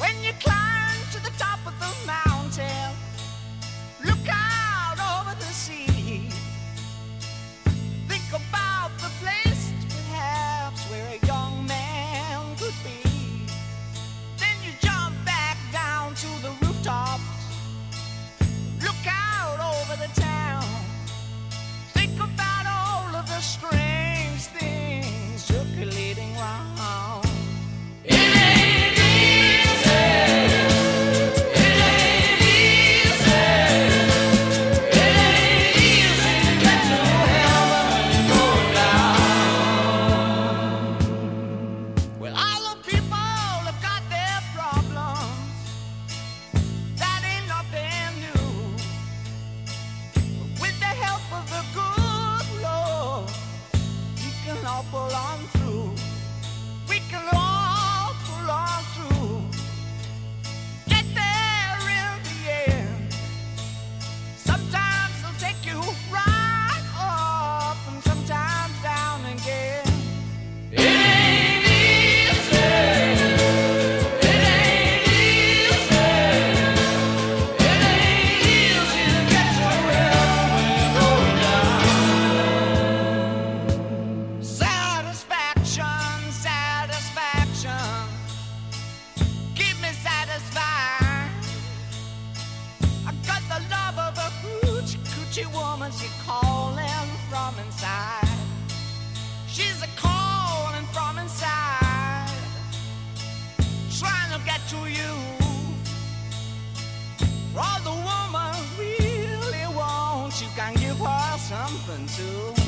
When you climb to the top of the mountain, look out over the sea. Think about the place perhaps where a young man could be. Then you jump back down to the rooftops. Look out over the town. Think about all of the strange things circulating round. It ain't easy. It ain't easy. It ain't easy to get to heaven and go down. Well, all the people have got their problems. That ain't nothing new. But with the help of the good Lord, we can all pull on through. We can all pull on through. Get there in the end. Sometimes they'll take you right up and sometimes down again. It ain't easy. It ain't easy. It ain't easy to get to heaven and go down. Satisfaction, satisfaction. Keep me satisfied. I got the love of a coochie coochie woman. She calling from inside. She's a calling from inside, trying to get to you. For all the woman really wants, you can give her something too.